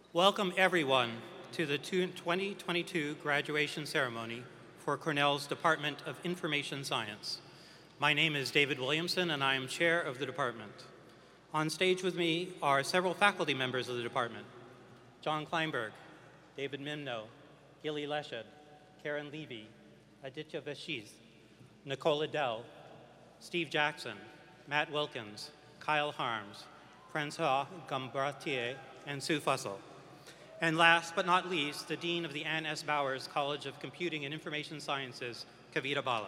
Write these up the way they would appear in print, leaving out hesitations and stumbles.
Welcome everyone to the 2022 graduation ceremony for Cornell's Department of Information Science. My name is David Williamson and I am chair of the department. On stage with me are several faculty members of the department: John Kleinberg, David Mimno, Gilly Leshed, Karen Levy, Aditya Vashiz, Nicole Adele, Steve Jackson, Matt Wilkins, Kyle Harms, Francois Gambratier, and Sue Fussell. And last but not least, the Dean of the Ann S. Bowers College of Computing and Information Sciences, Kavita Bala.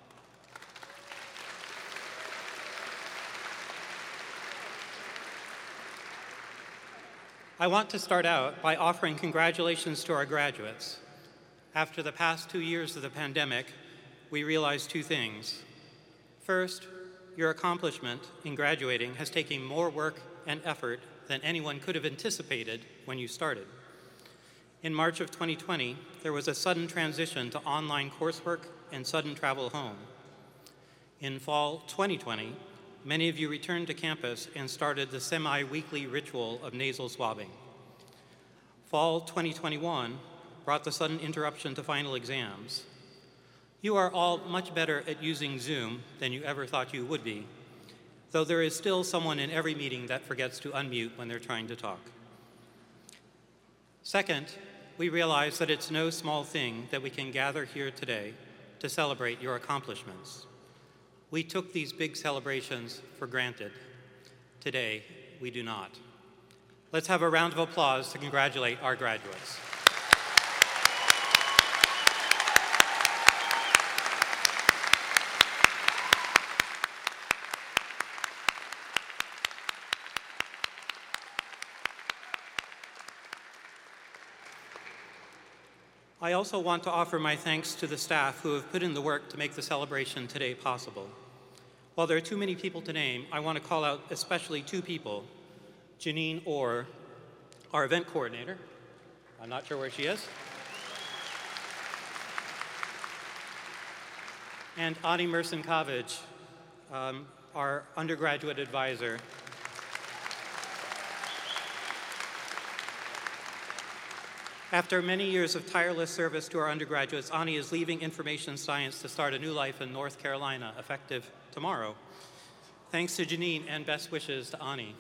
I want to start out by offering congratulations to our graduates. After the past 2 years of the pandemic, we realized two things. First, your accomplishment in graduating has taken more work and effort than anyone could have anticipated when you started. In March of 2020, there was a sudden transition to online coursework and sudden travel home. In fall 2020, many of you returned to campus and started the semi-weekly ritual of nasal swabbing. Fall 2021 brought the sudden interruption to final exams. You are all much better at using Zoom than you ever thought you would be, though there is still someone in every meeting that forgets to unmute when they're trying to talk. Second, we realize that it's no small thing that we can gather here today to celebrate your accomplishments. We took these big celebrations for granted. Today, we do not. Let's have a round of applause to congratulate our graduates. I also want to offer my thanks to the staff who have put in the work to make the celebration today possible. While there are too many people to name, I want to call out especially two people: Janine Orr, our event coordinator. I'm not sure where she is. And Ani Mersin-Kavage, our undergraduate advisor. After many years of tireless service to our undergraduates, Ani is leaving information science to start a new life in North Carolina, effective tomorrow. Thanks to Janine and best wishes to Ani.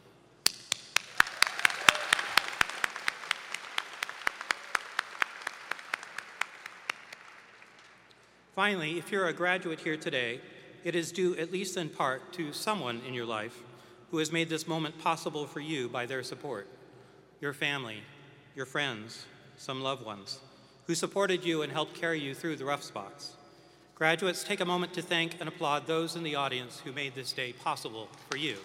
Finally, if you're a graduate here today, it is due at least in part to someone in your life who has made this moment possible for you by their support: your family, your friends, some loved ones, who supported you and helped carry you through the rough spots. Graduates, take a moment to thank and applaud those in the audience who made this day possible for you.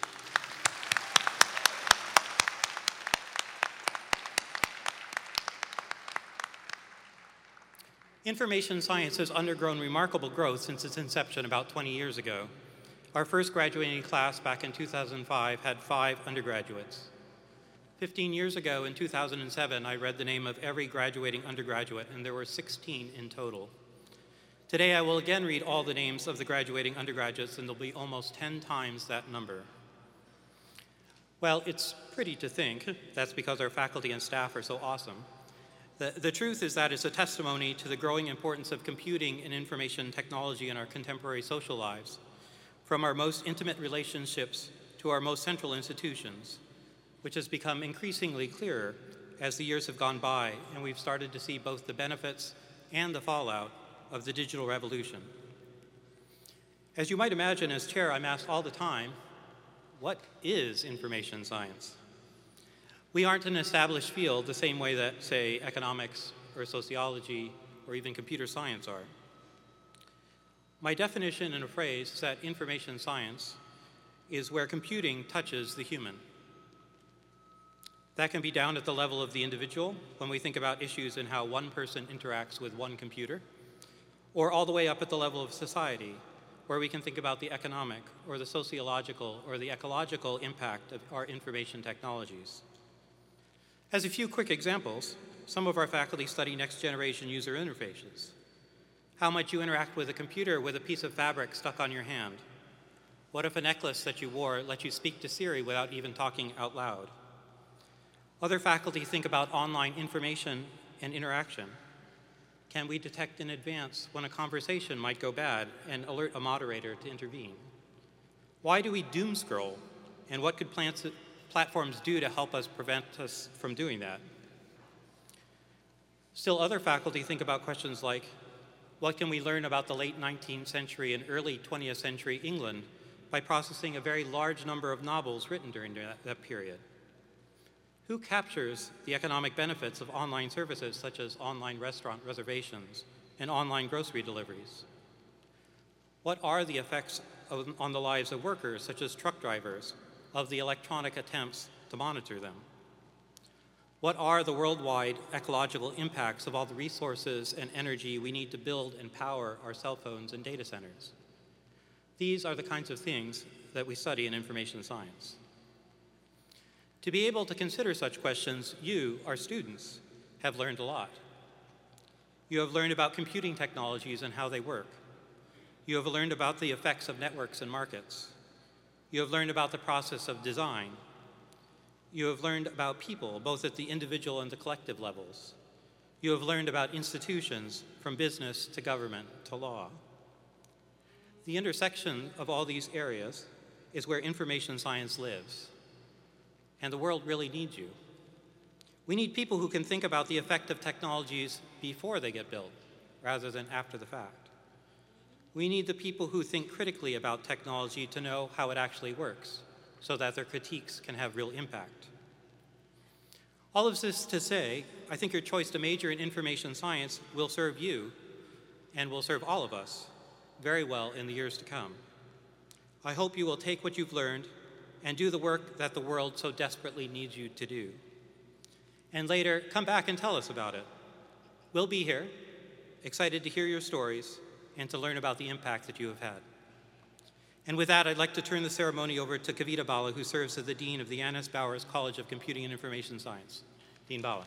Information science has undergone remarkable growth since its inception about 20 years ago. Our first graduating class back in 2005 had 5 undergraduates. 15 years ago, in 2007, I read the name of every graduating undergraduate, and there were 16 in total. Today, I will again read all the names of the graduating undergraduates, and there'll be almost 10 times that number. Well, it's pretty to think that's because our faculty and staff are so awesome. The truth is that it's a testimony to the growing importance of computing and information technology in our contemporary social lives, from our most intimate relationships to our most central institutions, which has become increasingly clearer as the years have gone by and we've started to see both the benefits and the fallout of the digital revolution. As you might imagine, as chair, I'm asked all the time, what is information science? We aren't an established field the same way that, say, economics or sociology or even computer science are. My definition in a phrase is that information science is where computing touches the human. That can be down at the level of the individual, when we think about issues in how one person interacts with one computer, or all the way up at the level of society, where we can think about the economic or the sociological or the ecological impact of our information technologies. As a few quick examples, some of our faculty study next-generation user interfaces. How might you interact with a computer with a piece of fabric stuck on your hand? What if a necklace that you wore let you speak to Siri without even talking out loud? Other faculty think about online information and interaction. Can we detect in advance when a conversation might go bad and alert a moderator to intervene? Why do we doom scroll, and what could platforms do to help us prevent us from doing that? Still, other faculty think about questions like, what can we learn about the late 19th century and early 20th century England by processing a very large number of novels written during that period? Who captures the economic benefits of online services such as online restaurant reservations and online grocery deliveries? What are the effects on the lives of workers, such as truck drivers, of the electronic attempts to monitor them? What are the worldwide ecological impacts of all the resources and energy we need to build and power our cell phones and data centers? These are the kinds of things that we study in information science. To be able to consider such questions, you, our students, have learned a lot. You have learned about computing technologies and how they work. You have learned about the effects of networks and markets. You have learned about the process of design. You have learned about people, both at the individual and the collective levels. You have learned about institutions, from business to government to law. The intersection of all these areas is where information science lives. And the world really needs you. We need people who can think about the effect of technologies before they get built, rather than after the fact. We need the people who think critically about technology to know how it actually works, so that their critiques can have real impact. All of this to say, I think your choice to major in information science will serve you, and will serve all of us, very well in the years to come. I hope you will take what you've learned and do the work that the world so desperately needs you to do. And later, come back and tell us about it. We'll be here, excited to hear your stories and to learn about the impact that you have had. And with that, I'd like to turn the ceremony over to Kavita Bala, who serves as the Dean of the Annis Bowers College of Computing and Information Science. Dean Bala.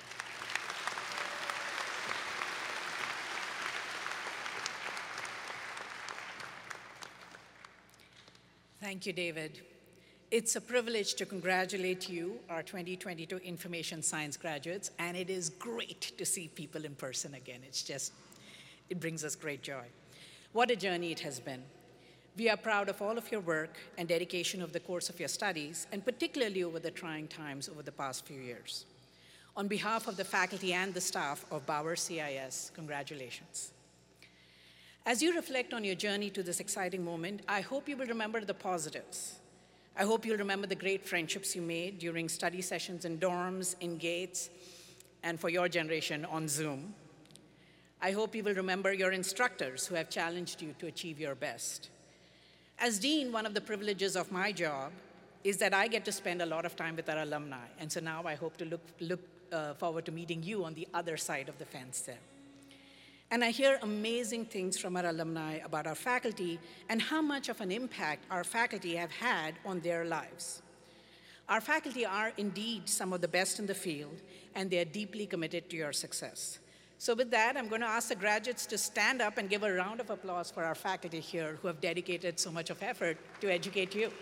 Thank you, David. It's a privilege to congratulate you, our 2022 Information Science graduates, and it is great to see people in person again. It brings us great joy. What a journey it has been. We are proud of all of your work and dedication over the course of your studies, and particularly over the trying times over the past few years. On behalf of the faculty and the staff of Bowers CIS, congratulations. As you reflect on your journey to this exciting moment, I hope you will remember the positives. I hope you'll remember the great friendships you made during study sessions in dorms, in gates, and for your generation, on Zoom. I hope you will remember your instructors who have challenged you to achieve your best. As dean, one of the privileges of my job is that I get to spend a lot of time with our alumni, and so now I hope to look forward to meeting you on the other side of the fence there. And I hear amazing things from our alumni about our faculty and how much of an impact our faculty have had on their lives. Our faculty are indeed some of the best in the field, and they are deeply committed to your success. So with that, I'm going to ask the graduates to stand up and give a round of applause for our faculty here who have dedicated so much of effort to educate you.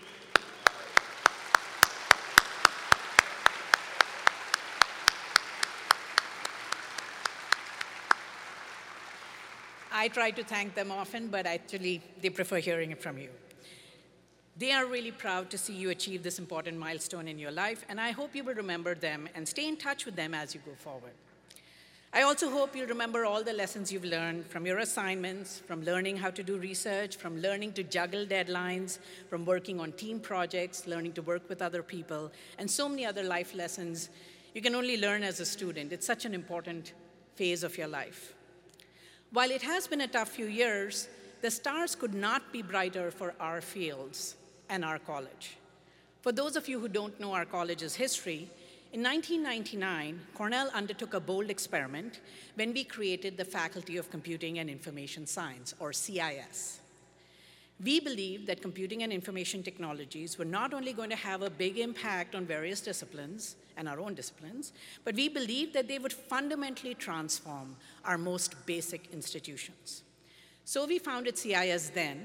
I try to thank them often, but actually they prefer hearing it from you. They are really proud to see you achieve this important milestone in your life, and I hope you will remember them and stay in touch with them as you go forward. I also hope you'll remember all the lessons you've learned from your assignments, from learning how to do research, from learning to juggle deadlines, from working on team projects, learning to work with other people, and so many other life lessons you can only learn as a student. It's such an important phase of your life. While it has been a tough few years, the stars could not be brighter for our fields and our college. For those of you who don't know our college's history, in 1999, Cornell undertook a bold experiment when we created the Faculty of Computing and Information Science, or CIS. We believed that computing and information technologies were not only going to have a big impact on various disciplines and our own disciplines, but we believed that they would fundamentally transform our most basic institutions. So we founded CIS then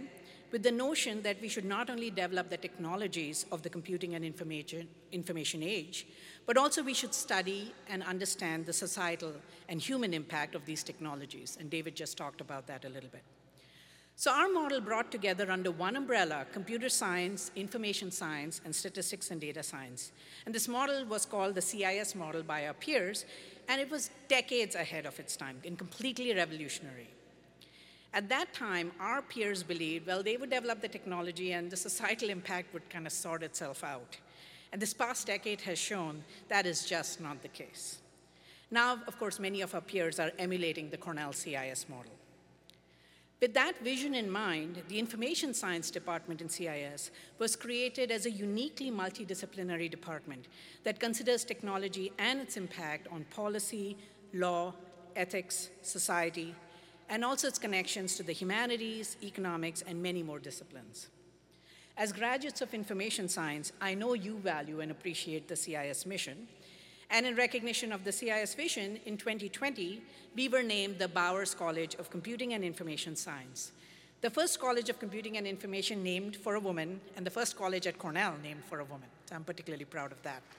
with the notion that we should not only develop the technologies of the computing and information age, but also we should study and understand the societal and human impact of these technologies. And David just talked about that a little bit. So our model brought together under one umbrella computer science, information science, and statistics and data science. And this model was called the CIS model by our peers, and it was decades ahead of its time and completely revolutionary. At that time, our peers believed, well, they would develop the technology and the societal impact would kind of sort itself out. And this past decade has shown that is just not the case. Now, of course, many of our peers are emulating the Cornell CIS model. With that vision in mind, the Information Science Department in CIS was created as a uniquely multidisciplinary department that considers technology and its impact on policy, law, ethics, society, and also its connections to the humanities, economics, and many more disciplines. As graduates of information science, I know you value and appreciate the CIS mission. And in recognition of the CIS vision, in 2020, we were named the Bowers College of Computing and Information Science, the first college of computing and information named for a woman, and the first college at Cornell named for a woman. So I'm particularly proud of that.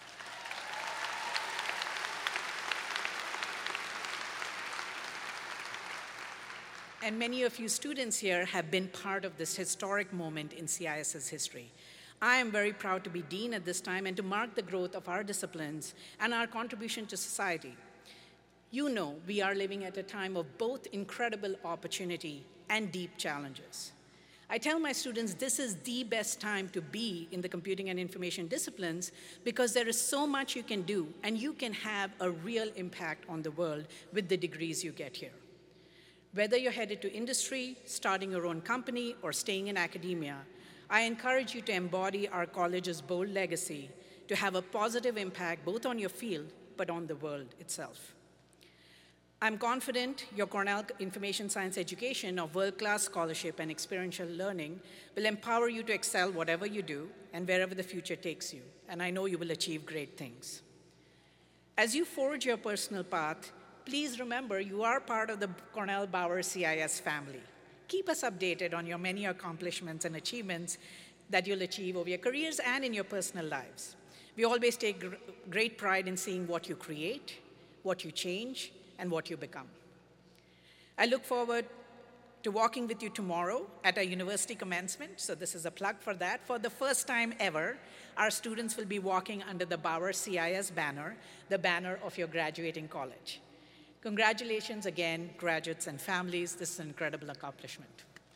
And many of you students here have been part of this historic moment in CIS's history. I am very proud to be dean at this time and to mark the growth of our disciplines and our contribution to society. You know we are living at a time of both incredible opportunity and deep challenges. I tell my students this is the best time to be in the computing and information disciplines because there is so much you can do and you can have a real impact on the world with the degrees you get here. Whether you're headed to industry, starting your own company, or staying in academia, I encourage you to embody our college's bold legacy to have a positive impact both on your field but on the world itself. I'm confident your Cornell Information Science education of world-class scholarship and experiential learning will empower you to excel whatever you do and wherever the future takes you, and I know you will achieve great things. As you forge your personal path, please remember you are part of the Cornell Bowers CIS family. Keep us updated on your many accomplishments and achievements that you'll achieve over your careers and in your personal lives. We always take great pride in seeing what you create, what you change, and what you become. I look forward to walking with you tomorrow at our university commencement, so this is a plug for that. For the first time ever, our students will be walking under the Bowers CIS banner, the banner of your graduating college. Congratulations again, graduates and families. This is an incredible accomplishment.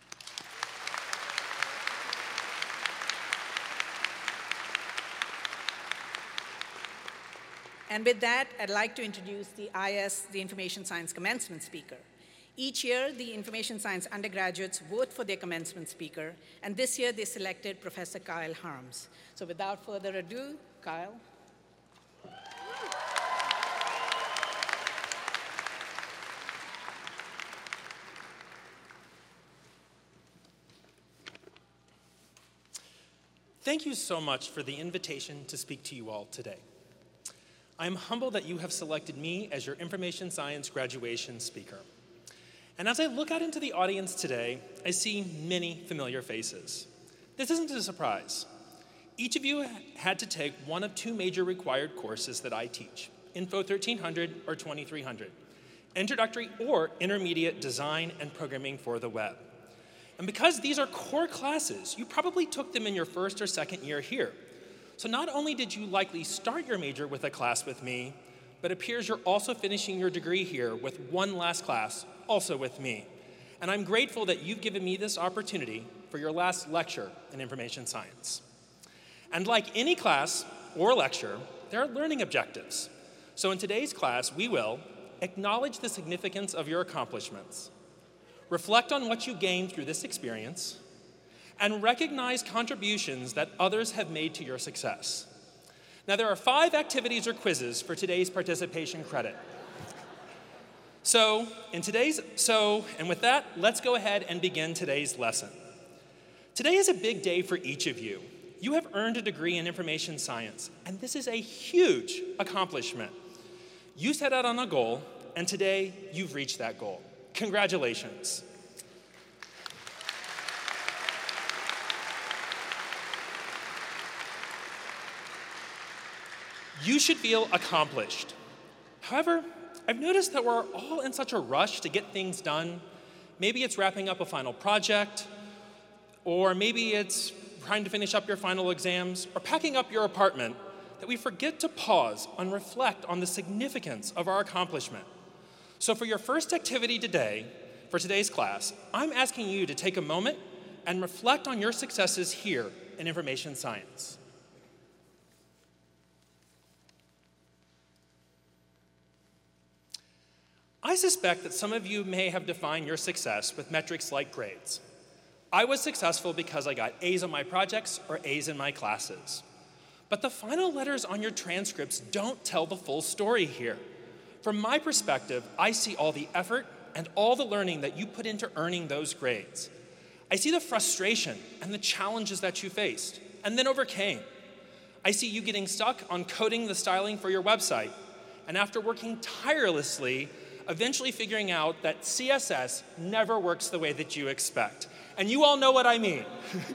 And with that, I'd like to introduce the IS, the Information Science Commencement Speaker. Each year, the Information Science undergraduates vote for their commencement speaker, and this year they selected Professor Kyle Harms. So without further ado, Kyle. Thank you so much for the invitation to speak to you all today. I'm humbled that you have selected me as your information science graduation speaker. And as I look out into the audience today, I see many familiar faces. This isn't a surprise. Each of you had to take one of two major required courses that I teach, Info 1300 or 2300, Introductory or Intermediate Design and Programming for the Web. And because these are core classes, you probably took them in your first or second year here. So not only did you likely start your major with a class with me, but it appears you're also finishing your degree here with one last class, also with me. And I'm grateful that you've given me this opportunity for your last lecture in information science. And like any class or lecture, there are learning objectives. So in today's class, we will acknowledge the significance of your accomplishments, reflect on what you gained through this experience, and recognize contributions that others have made to your success. Now, there are 5 activities or quizzes for today's participation credit. And with that, let's go ahead and begin today's lesson. Today is a big day for each of you. You have earned a degree in information science, and this is a huge accomplishment. You set out on a goal, and today you've reached that goal. Congratulations. You should feel accomplished. However, I've noticed that we're all in such a rush to get things done. Maybe it's wrapping up a final project, or maybe it's trying to finish up your final exams, or packing up your apartment, that we forget to pause and reflect on the significance of our accomplishment. So for your first activity today, for today's class, I'm asking you to take a moment and reflect on your successes here in information science. I suspect that some of you may have defined your success with metrics like grades. I was successful because I got A's on my projects or A's in my classes. But the final letters on your transcripts don't tell the full story here. From my perspective, I see all the effort and all the learning that you put into earning those grades. I see the frustration and the challenges that you faced and then overcame. I see you getting stuck on coding the styling for your website, and after working tirelessly, eventually figuring out that CSS never works the way that you expect. And you all know what I mean.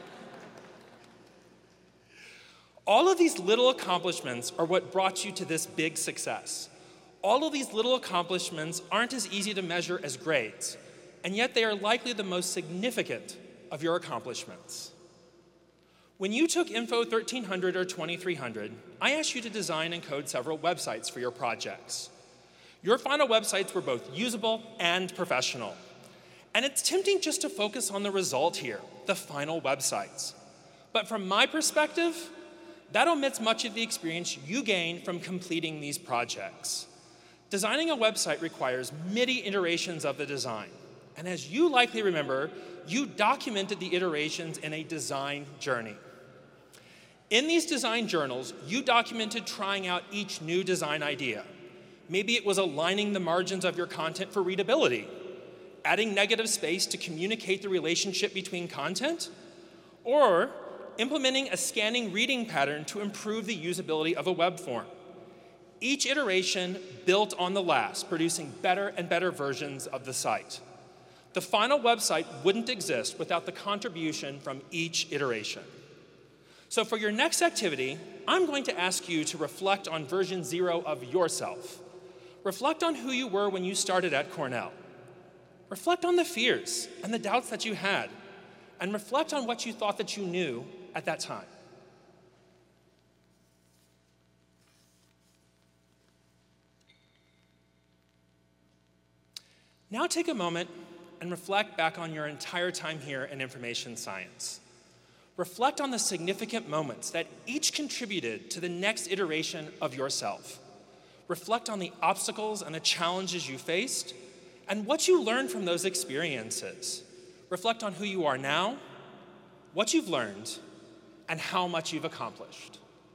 All of these little accomplishments are what brought you to this big success. All of these little accomplishments aren't as easy to measure as grades, and yet they are likely the most significant of your accomplishments. When you took Info 1300 or 2300, I asked you to design and code several websites for your projects. Your final websites were both usable and professional. And it's tempting just to focus on the result here, the final websites. But from my perspective, that omits much of the experience you gain from completing these projects. Designing a website requires many iterations of the design. And as you likely remember, you documented the iterations in a design journey. In these design journals, you documented trying out each new design idea. Maybe it was aligning the margins of your content for readability, adding negative space to communicate the relationship between content, or implementing a scanning reading pattern to improve the usability of a web form. Each iteration built on the last, producing better and better versions of the site. The final website wouldn't exist without the contribution from each iteration. So for your next activity, I'm going to ask you to reflect on version 0 of yourself. Reflect on who you were when you started at Cornell. Reflect on the fears and the doubts that you had, and reflect on what you thought that you knew at that time. Now take a moment and reflect back on your entire time here in information science. Reflect on the significant moments that each contributed to the next iteration of yourself. Reflect on the obstacles and the challenges you faced and what you learned from those experiences. Reflect on who you are now, what you've learned, and how much you've accomplished.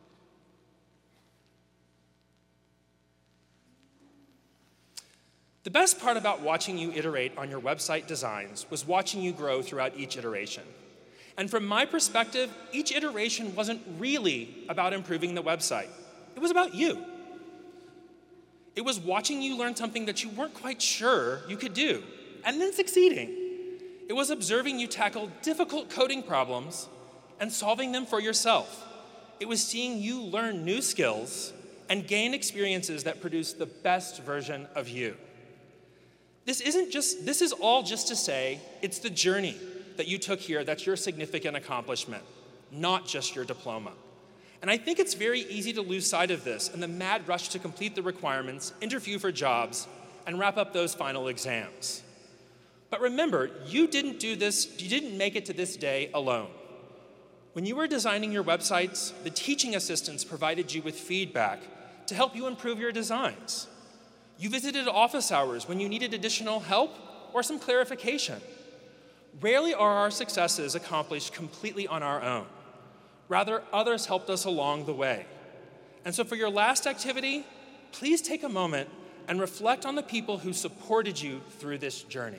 The best part about watching you iterate on your website designs was watching you grow throughout each iteration. And from my perspective, each iteration wasn't really about improving the website. It was about you. It was watching you learn something that you weren't quite sure you could do, and then succeeding. It was observing you tackle difficult coding problems and solving them for yourself. It was seeing you learn new skills and gain experiences that produce the best version of you. This is all just to say it's the journey that you took here that's your significant accomplishment, not just your diploma. And I think it's very easy to lose sight of this in the mad rush to complete the requirements, interview for jobs, and wrap up those final exams. But remember, you didn't make it to this day alone. When you were designing your websites, the teaching assistants provided you with feedback to help you improve your designs. You visited office hours when you needed additional help or some clarification. Rarely are our successes accomplished completely on our own. Rather, others helped us along the way. And so for your last activity, please take a moment and reflect on the people who supported you through this journey.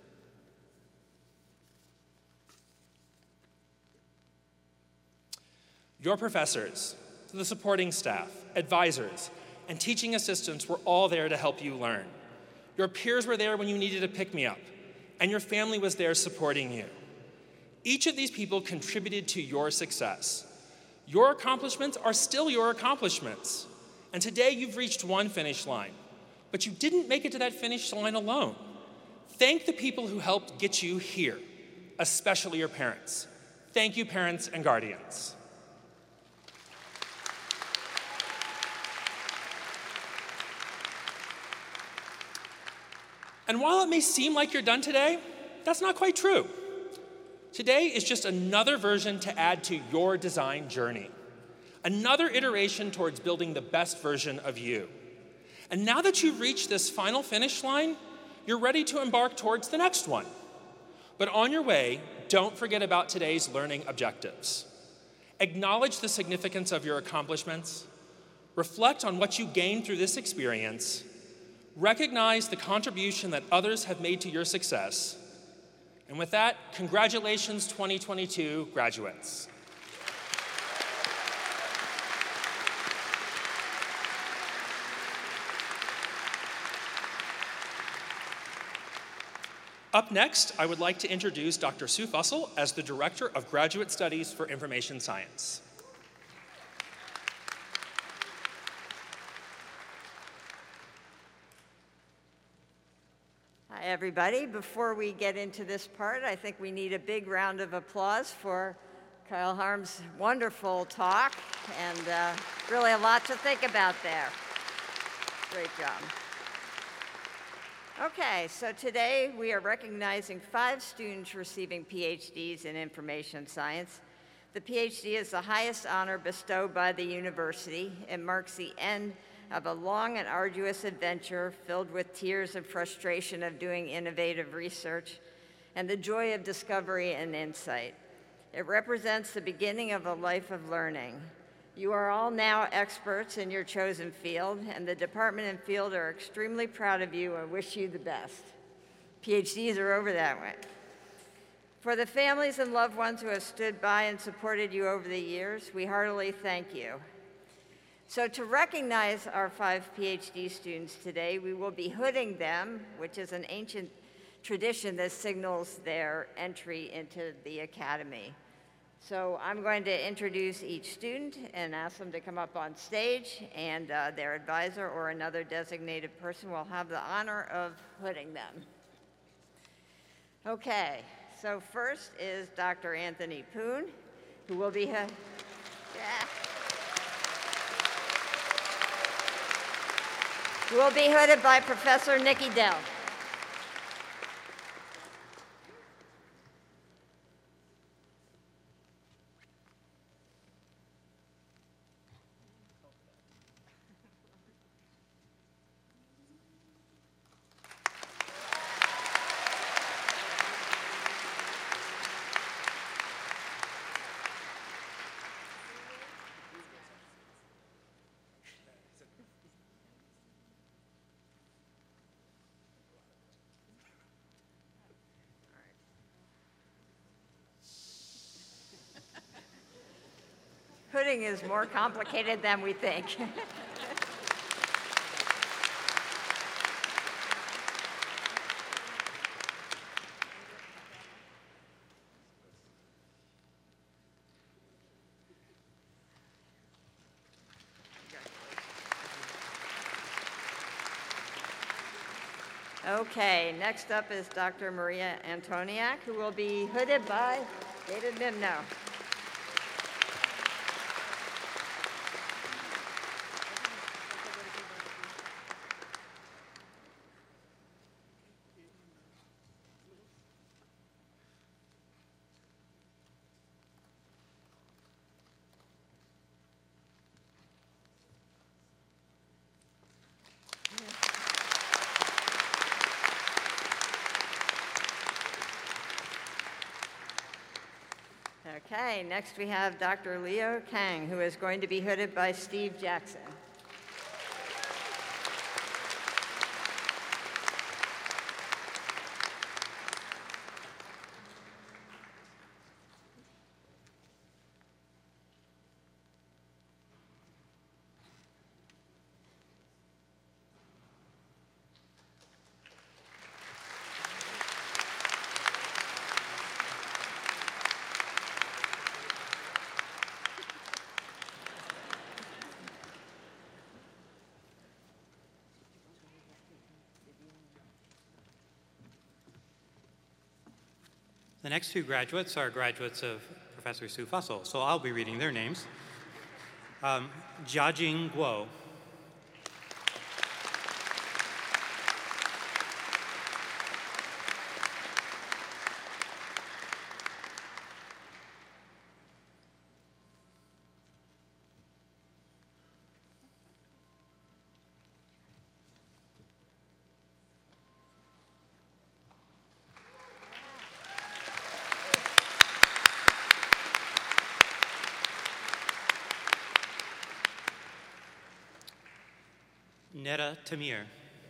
Your professors, the supporting staff, advisors, and teaching assistants were all there to help you learn. Your peers were there when you needed a pick-me-up, and your family was there supporting you. Each of these people contributed to your success. Your accomplishments are still your accomplishments, And today you've reached one finish line, but you didn't make it to that finish line alone. Thank the people who helped get you here, especially your parents. Thank you, parents and guardians. And while it may seem like you're done today, that's not quite true. Today is just another version to add to your design journey, another iteration towards building the best version of you. And now that you've reached this final finish line, you're ready to embark towards the next one. But on your way, don't forget about today's learning objectives. Acknowledge the significance of your accomplishments, reflect on what you gained through this experience, recognize the contribution that others have made to your success. And with that, congratulations 2022 graduates. Up next, I would like to introduce Dr. Sue Fussell as the Director of Graduate Studies for Information Science. Hi, everybody. Before we get into this part, I think we need a big round of applause for Kyle Harm's wonderful talk, and really a lot to think about there. Great job. Okay, so today we are recognizing 5 students receiving PhDs in information science. The PhD is the highest honor bestowed by the university. It marks the end of a long and arduous adventure filled with tears and frustration of doing innovative research and the joy of discovery and insight. It represents the beginning of a life of learning. You are all now experts in your chosen field, and the department and field are extremely proud of you and wish you the best. PhDs are over that way. For the families and loved ones who have stood by and supported you over the years, we heartily thank you. So to recognize our 5 PhD students today, we will be hooding them, which is an ancient tradition that signals their entry into the academy. So I'm going to introduce each student and ask them to come up on stage, and their advisor or another designated person will have the honor of hooding them. Okay, so first is Dr. Anthony Poon, who will be who will be hooded by Professor Nikki Dell. Hooding is more complicated than we think. Okay, next up is Dr. Maria Antoniak, who will be hooded by David Mimno. Okay, next we have Dr. Leo Kang, who is going to be hooded by Steve Jackson. The next two graduates are graduates of Professor Sue Fussell, so I'll be reading their names. Jiajing Guo. Netta Tamir.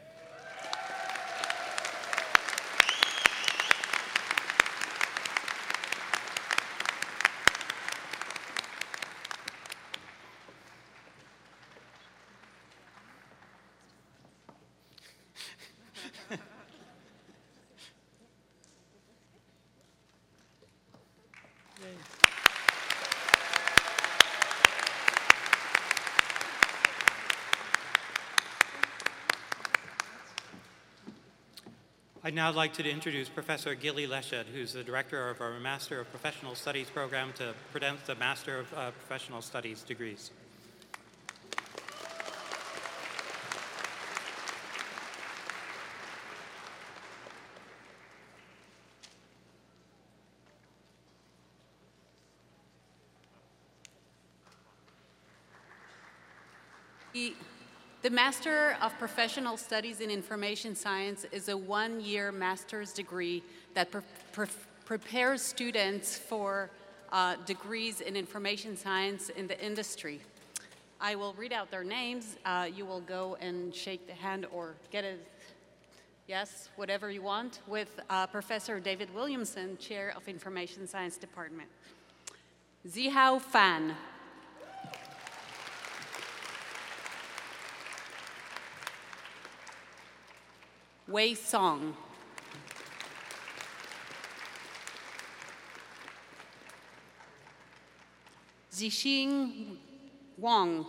I'd now like to introduce Professor Gilly Leshed, who's the director of our Master of Professional Studies program, to present the Master of Professional Studies degrees. The Master of Professional Studies in Information Science is a one-year master's degree that prepares students for degrees in information science in the industry. I will read out their names. You will go and shake the hand or get a yes, whatever you want, with Professor David Williamson, Chair of Information Science Department. Zihao Fan. Wei Song. Zixing Wang.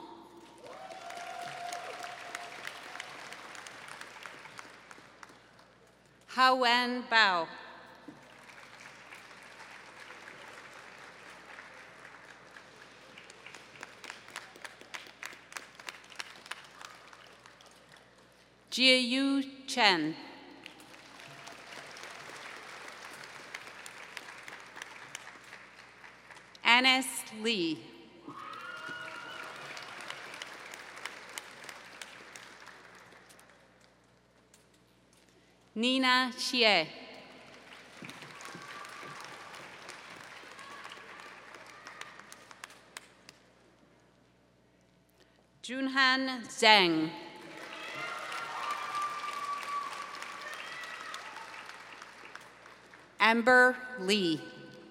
Haoan Bao. Jieyu Chen. Anis Lee. Nina Xie. Junhan Zhang. Amber Lee.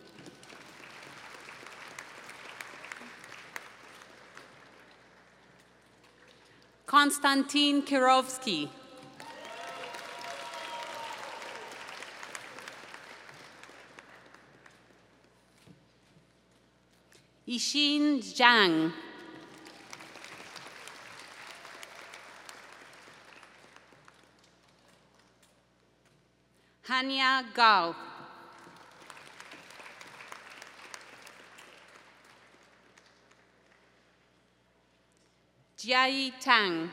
Konstantin Kirovsky. Yixin Zhang. Hanya Gao. Jiayi Tang.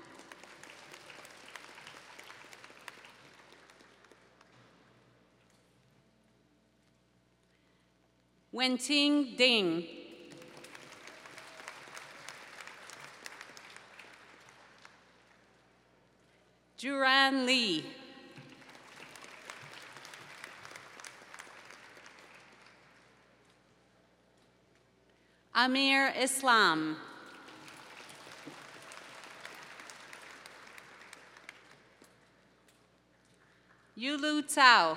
Wenting Ding. Juran Li. Amir Islam. Yulu Tao.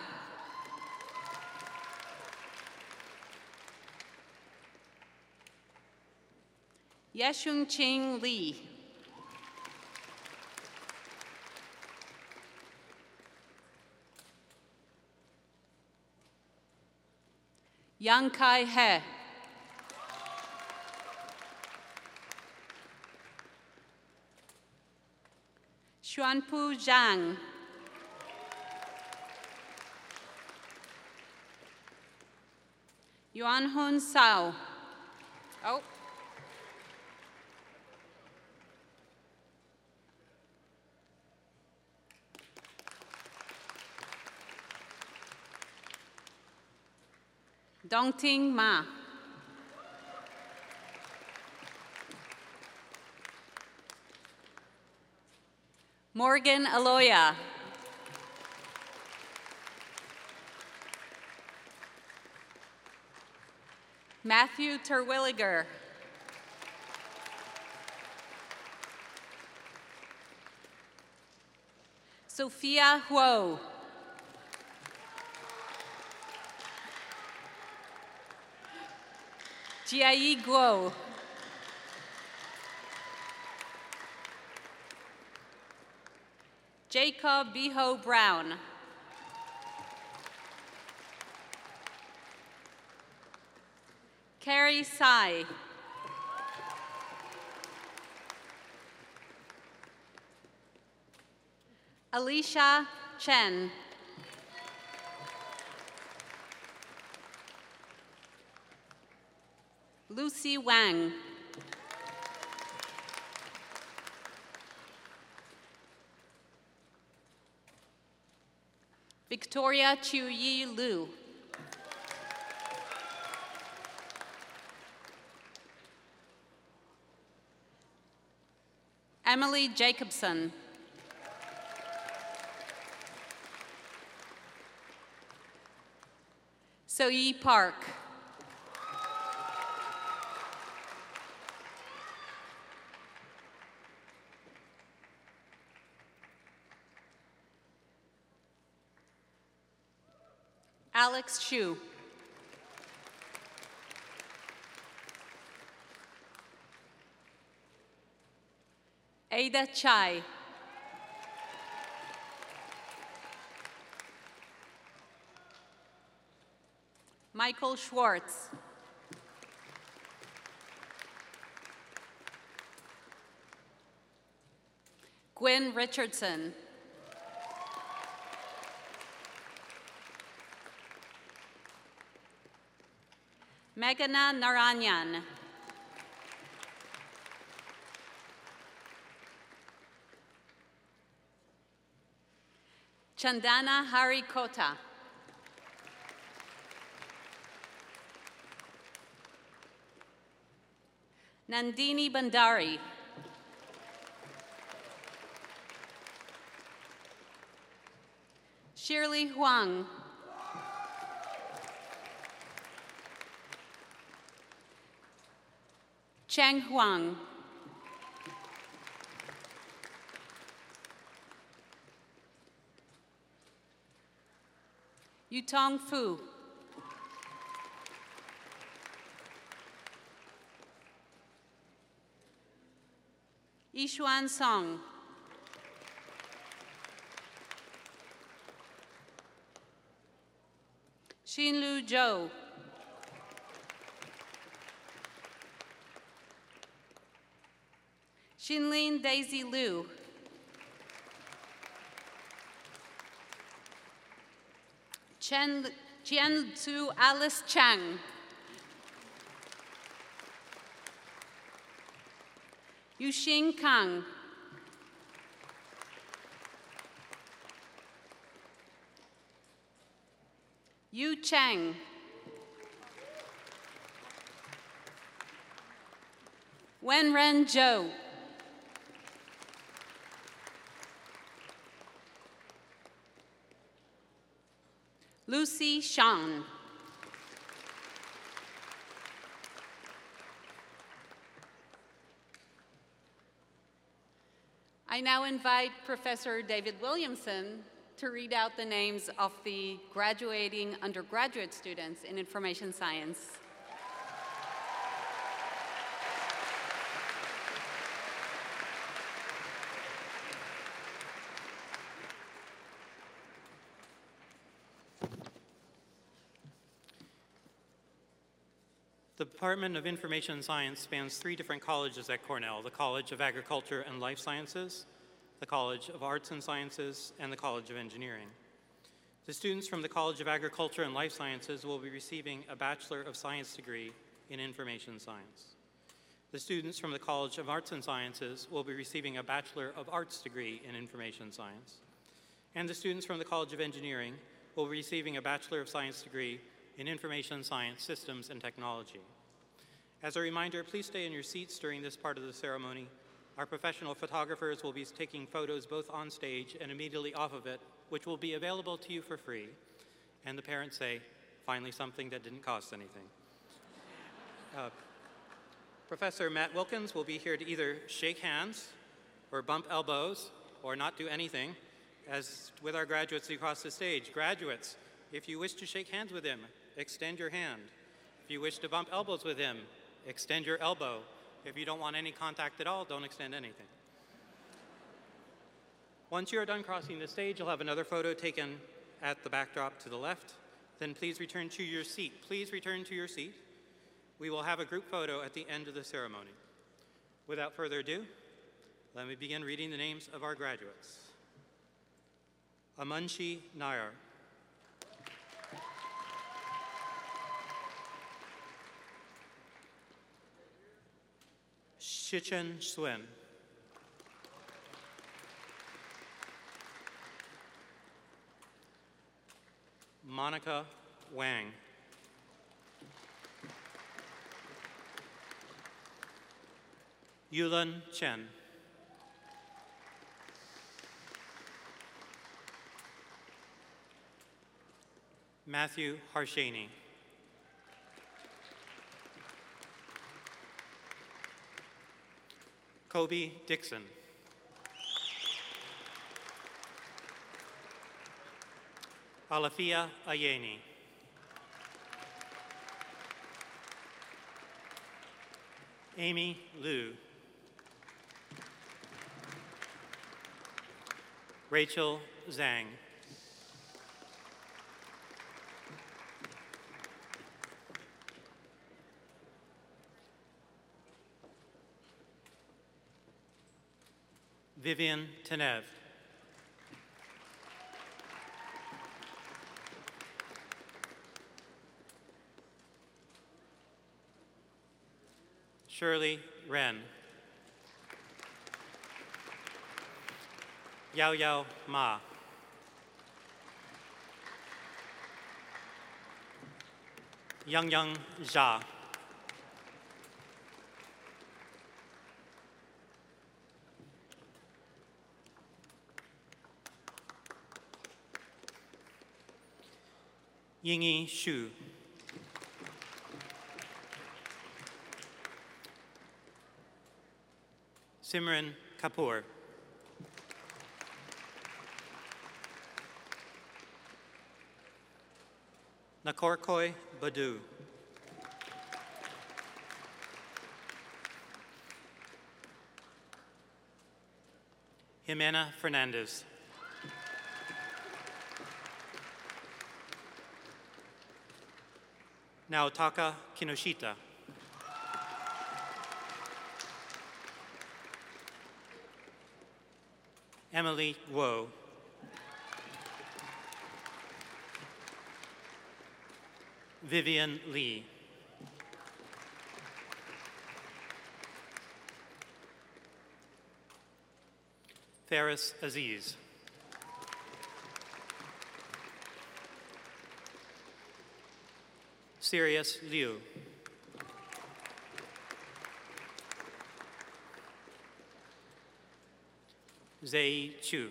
Yeshung Ching Li. Yang Kai He. Xuanpu Zhang. Yuan Hun Sao. Oh. Dongting Ma. Morgan Aloya. Matthew Terwilliger. Sophia Huo. Jiayi Guo. Jacob Biho Brown. Carrie Tsai. Alicia Chen. Lucy Wang. Victoria Chiu-Yi Liu. Emily Jacobson. So-Yi Park. Alex Xu. Ada Chai. Michael Schwartz. Gwen Richardson. Meghana Narayan. Chandana Harikota. Nandini Bandari. Shirley Huang. Cheng Huang. Yutong Fu. Yishuan Song. Xinlu Zhou. Xinlin Daisy Liu. Chen Tzu Alice Chang. Yuxing Kang. Yu Cheng. Wenren Zhou. Lucy Shan. I now invite Professor David Williamson to read out the names of the graduating undergraduate students in information science. The Department of Information Science spans 3 different colleges at Cornell: the College of Agriculture and Life Sciences, the College of Arts and Sciences, and the College of Engineering. The students from the College of Agriculture and Life Sciences will be receiving a Bachelor of Science degree in Information Science. The students from the College of Arts and Sciences will be receiving a Bachelor of Arts degree in Information Science. And the students from the College of Engineering will be receiving a Bachelor of Science degree in Information Science Systems and Technology. As a reminder, please stay in your seats during this part of the ceremony. Our professional photographers will be taking photos both on stage and immediately off of it, which will be available to you for free. And the parents say, finally something that didn't cost anything. Professor Matt Wilkins will be here to either shake hands or bump elbows or not do anything, as with our graduates across the stage. Graduates, if you wish to shake hands with him, extend your hand. If you wish to bump elbows with him, extend your elbow. If you don't want any contact at all, don't extend anything. Once you are done crossing the stage, you'll have another photo taken at the backdrop to the left. Then please return to your seat. Please return to your seat. We will have a group photo at the end of the ceremony. Without further ado, let me begin reading the names of our graduates. Amanshi Nair. Shichen Suen. Monica Wang. Yulan Chen. Matthew Harshani. Kobe Dixon. Alafia Ayeni. Amy Liu. Rachel Zhang. Vivian Tenev. Shirley Ren. Yao Yao Ma. Yang Yang Jia. Yingyi Xu. Simran Kapoor. Nakorkoi Badu. Jimena Fernandez. Naotaka Kinoshita. Emily Wu. Vivian Lee. Faris Aziz. Sirius Liu. Zei Chu.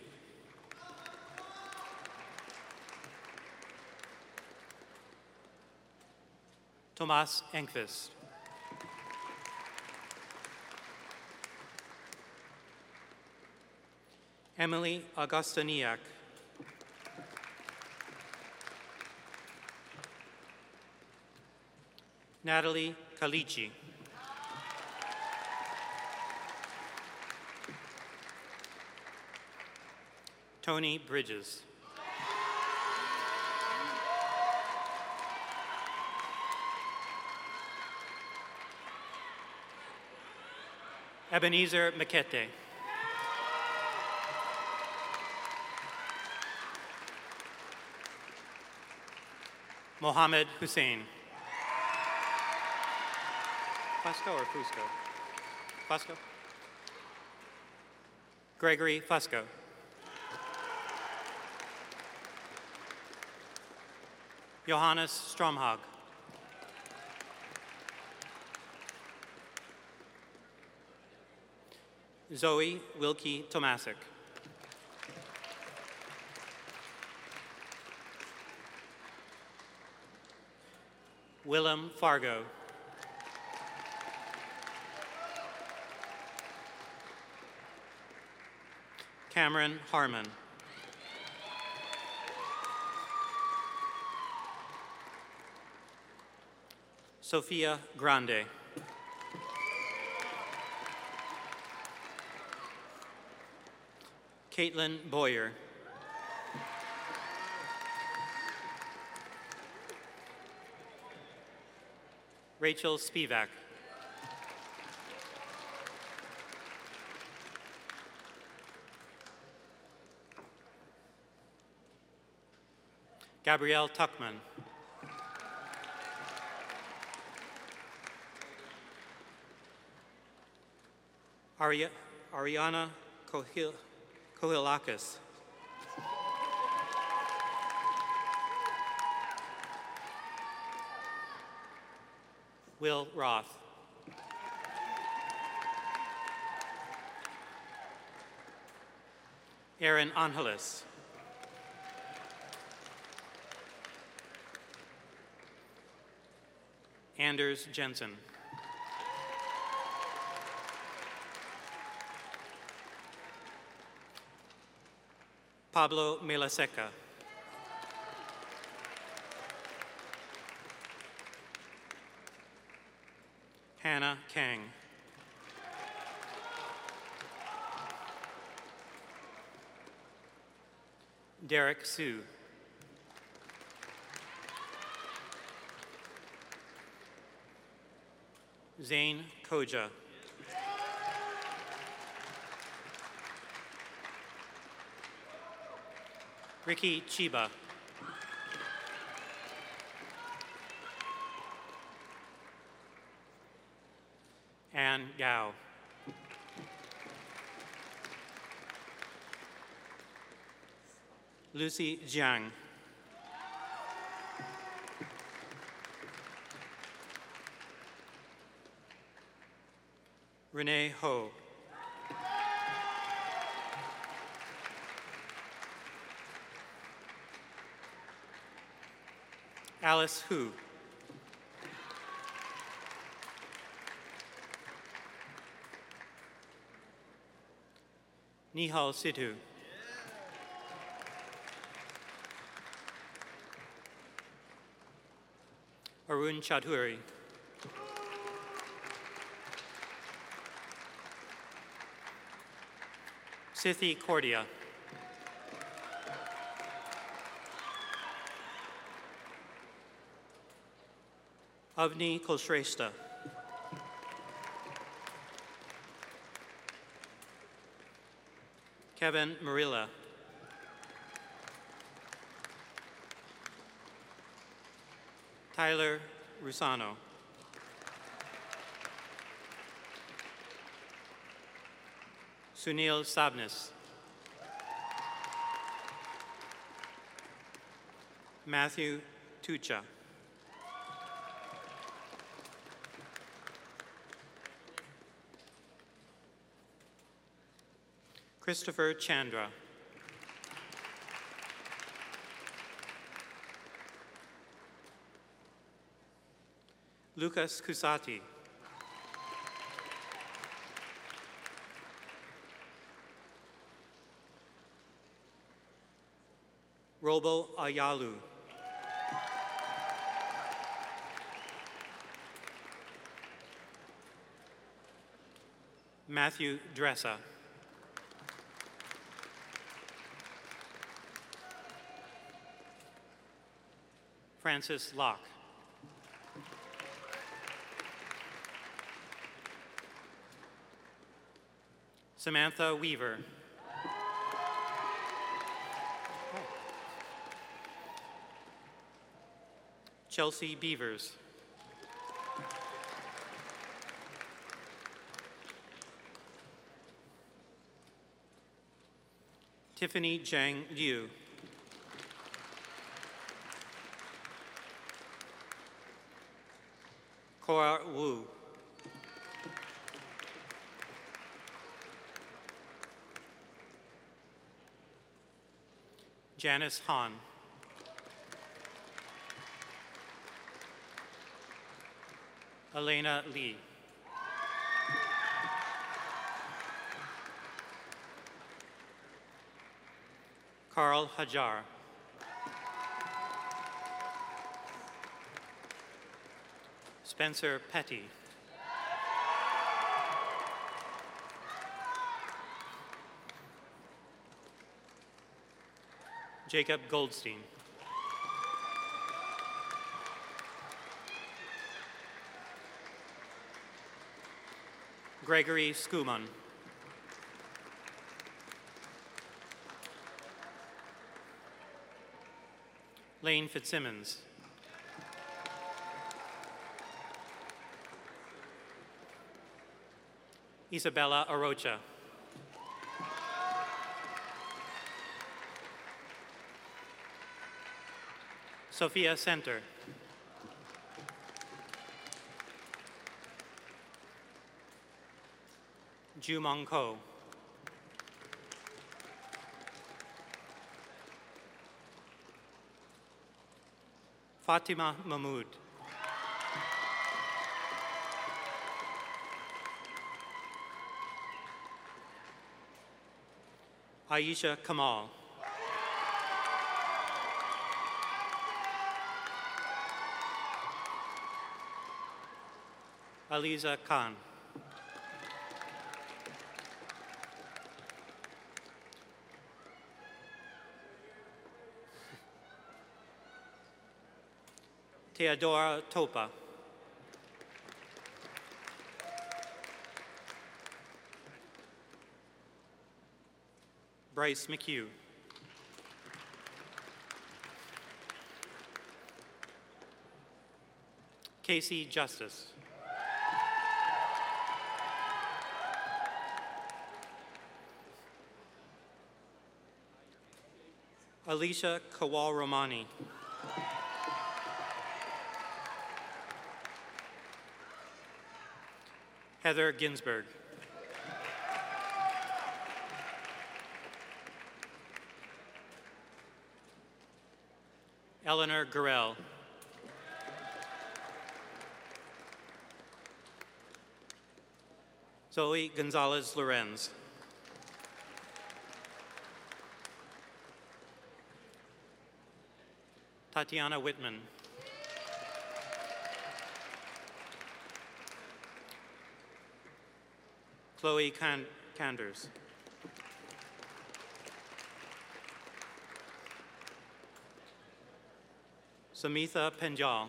Tomas Engqvist. Emily Augustiniak. Natalie Kalichi. Tony Bridges. Ebenezer Makete. Mohammed Hussein. Fusco or Fusco? Fusco? Gregory Fusco. Johannes Stromhag. Zoe Wilkie Tomasic. Willem Fargo. Cameron Harmon. Sophia Grande. Caitlin Boyer. Rachel Spivak. Gabrielle Tuckman. Ariana Kohilakis. Will Roth. Aaron Angeles. Anders Jensen. Pablo Melaseca. Hannah Kang. Derek Sue. Zane Koja. Ricky Chiba. Ann Gao. Lucy Jiang. Renee Ho. Alice Hu. Nihal Sidhu. Arun Chaudhuri. Sithi Cordia. Avni Kulshrestha. Kevin Marilla. Tyler Rusano. Sunil Sabnis. Matthew Tucha. Christopher Chandra. Lucas Kusati. Robo Ayalu. Matthew Dressa. Francis Locke. Samantha Weaver. Chelsea Beavers. Tiffany Zhang Liu. Cora Wu. Janice Han. Elena Lee. Carl Hajar. Spencer Petty. Jacob Goldstein. Gregory Skuman. Lane Fitzsimmons. Isabella Arocha. Sophia Center. Jumong Ko. Fatima Mahmood. Aisha Kamal. Aliza Khan. Theodora Topa. Bryce McHugh. Casey Justice. Alicia Kawal-Romani. Heather Ginsberg. Eleanor Gurrell. Zoe Gonzalez-Lorenz. Tatiana Whitman. Chloe Kanders. Samitha Penjal.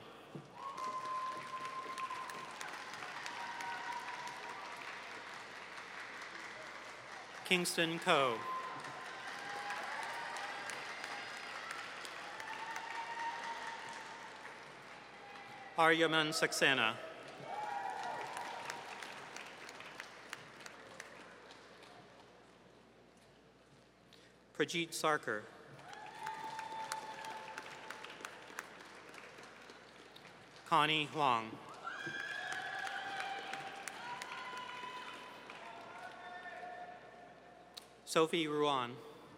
Kingston Coe. Aryaman Saxena. Prajit Sarkar. Connie Huang. Sophie Ruan.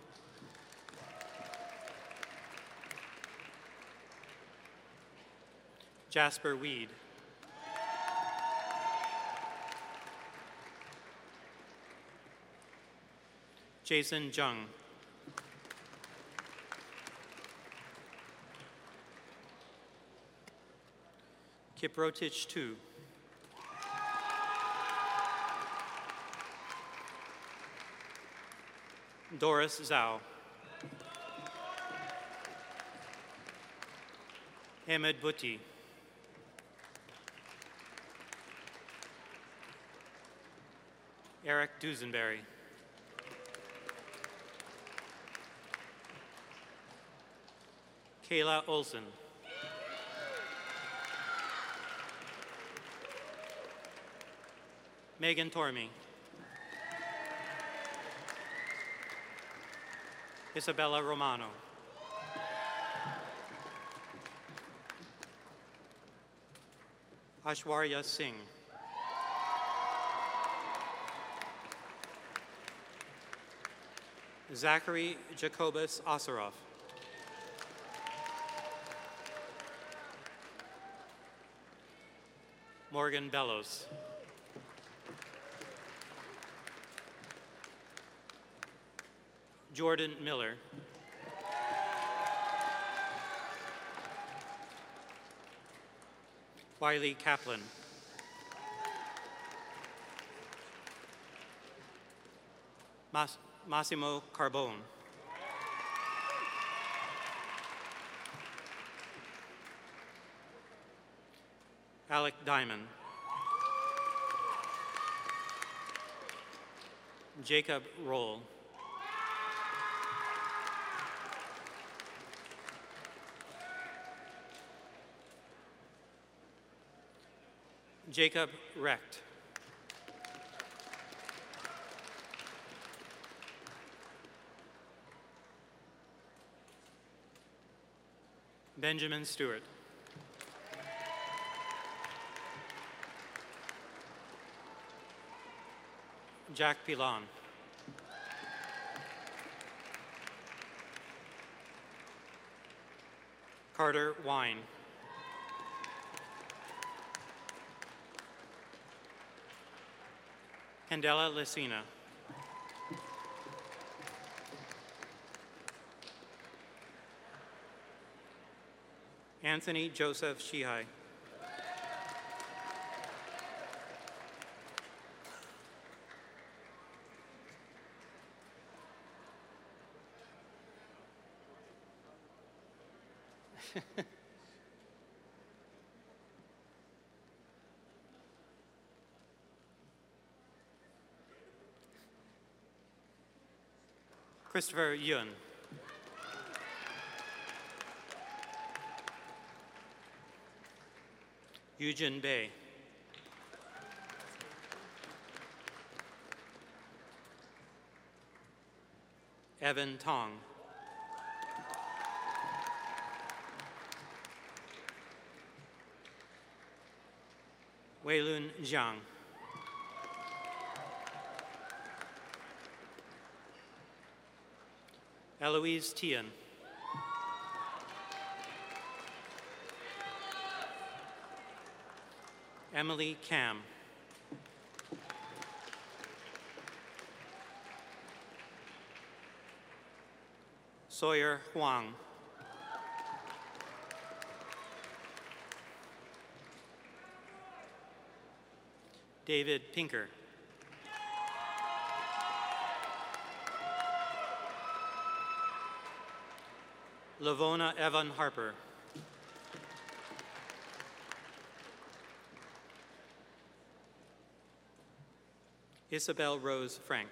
Jasper Weed. Jason Jung. Kiprotich Tu. Doris Zhao. Ahmed Bhutti. Eric Dusenberry. Kayla Olson. Megan Tormey. Isabella Romano. Ashwarya Singh. Zachary Jacobus Osaroff. Morgan Bellows. Jordan Miller. Wiley Kaplan. Massimo Carbone. Alec Diamond. Jacob Roll. Jacob Recht. Benjamin Stewart. Jack Pilon. Carter Wine. Candela Lucina. Anthony Joseph Shihai. Christopher Yun. Yujin Bei. Evan Tong. Weilun Jiang. Eloise Tian. Emily Cam. Sawyer Huang. David Pinker. Lavona Evan Harper. Isabel Rose Frank.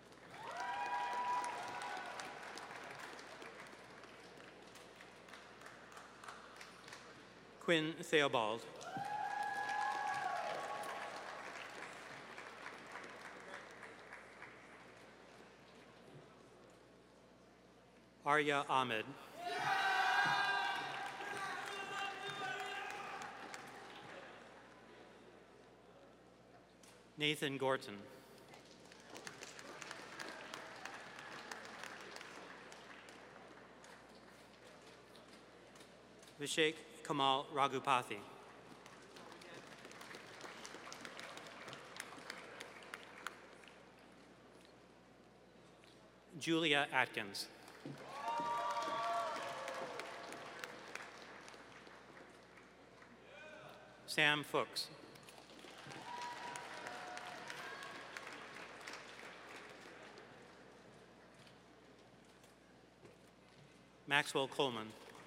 Quinn Theobald. Arya Ahmed. Nathan Gorton. Vishek Kamal Raghupathy. Julia Atkins. Sam Fuchs. Maxwell Coleman.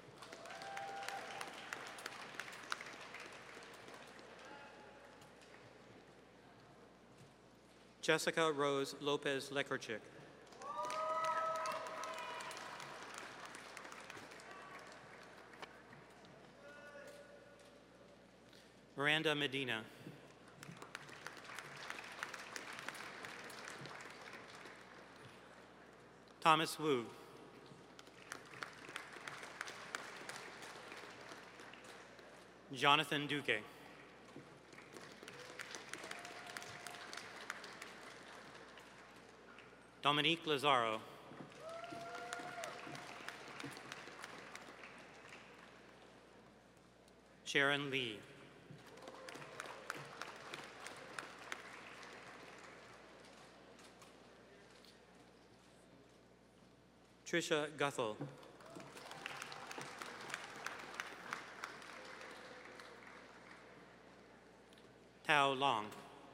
Jessica Rose Lopez Lekorchik. Miranda Medina. Thomas Wu. Jonathan Duque. Dominique Lazaro. Sharon Lee. Trisha Guthel. Tao Long.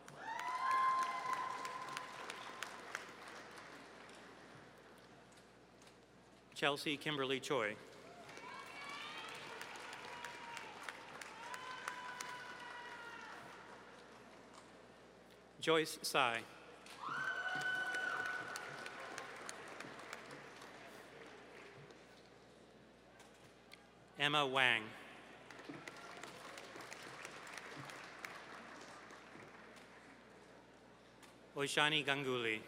Chelsea Kimberly Choi. Joyce Tsai. Emma Wang. Oishani Ganguly.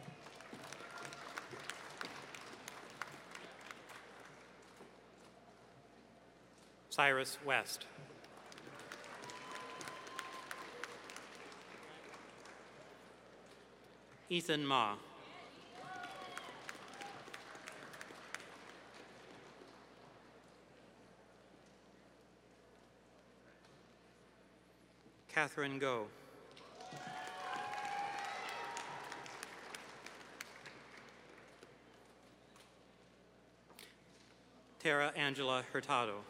Cyrus West. Ethan Ma. Catherine Go. Tara Angela Hurtado.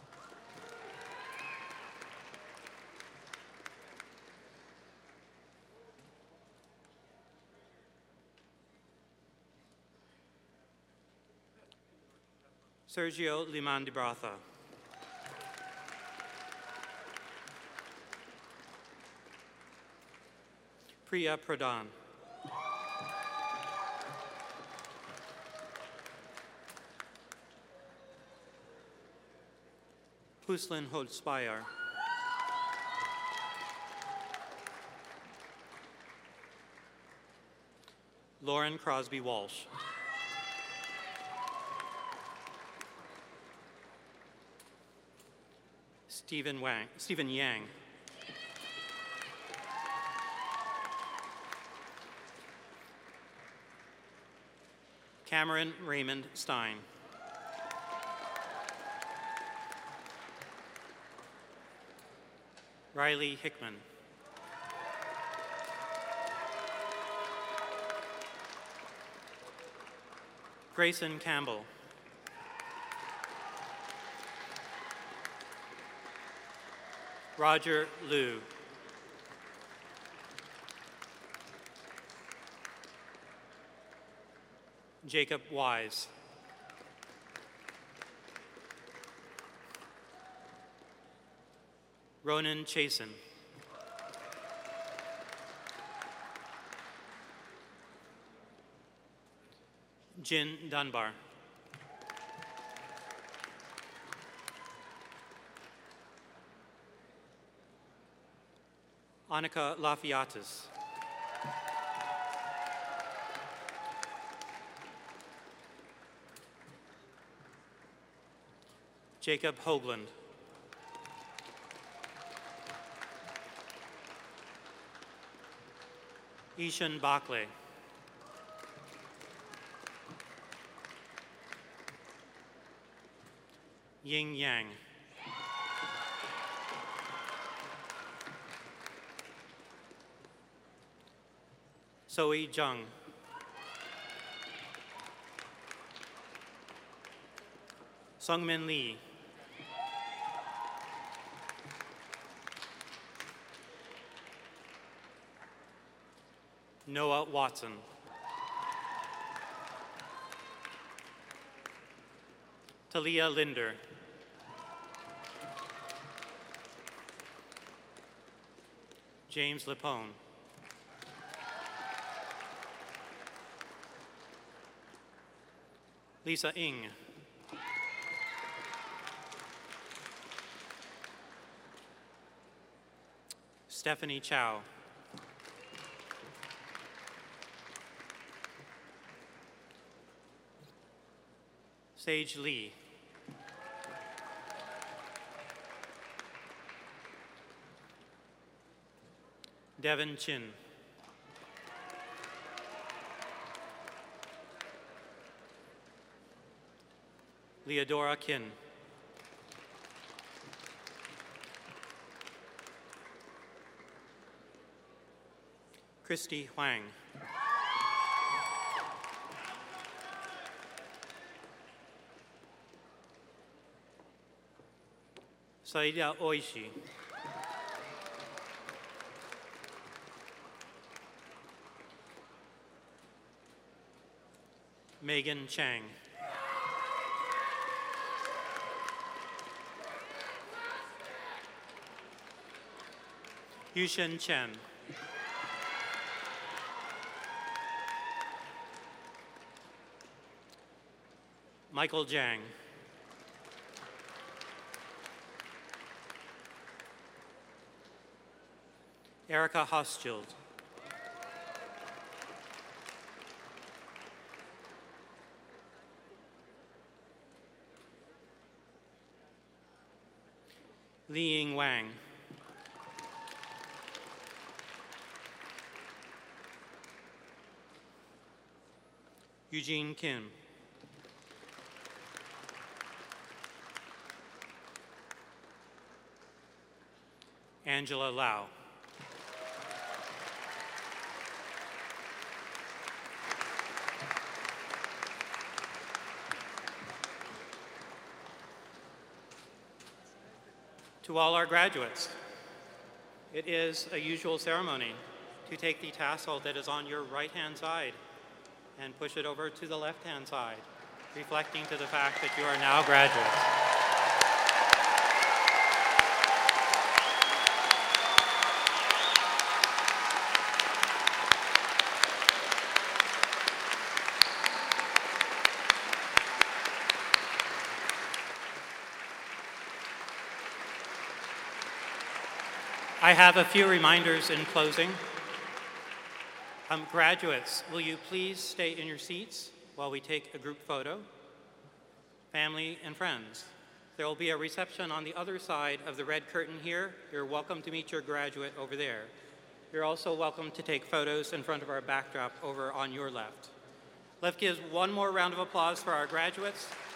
Sergio Liman de Bratha. Priya Pradhan. Huslin Holtzbeier. Lauren Crosby Walsh. Stephen Yang. Cameron Raymond Stein. Riley Hickman. Grayson Campbell. Roger Liu. Jacob Wise. Ronan Chasen. Jin Dunbar. Annika Lafiatis. Jacob Hoagland. Ishan Bakle. Ying Yang. Zoe Zhang. Sungmin Lee. Noah Watson. Talia Linder. James Lepone. Lisa Ng. Stephanie Chow. Sage Lee. Devin Chin. Leodora Kin. Christy Huang. Saida Oishi. Megan Chang. Yushin Chen. Michael Jiang. Erica Hoschild. Liying Wang. Eugene Kim. Angela Lau. To all our graduates, it is a usual ceremony to take the tassel that is on your right-hand side and push it over to the left-hand side, reflecting to the fact that you are now graduates. I have a few reminders in closing. Graduates, will you please stay in your seats while we take a group photo? Family and friends, there will be a reception on the other side of the red curtain here. You're welcome to meet your graduate over there. You're also welcome to take photos in front of our backdrop over on your left. Let's give one more round of applause for our graduates.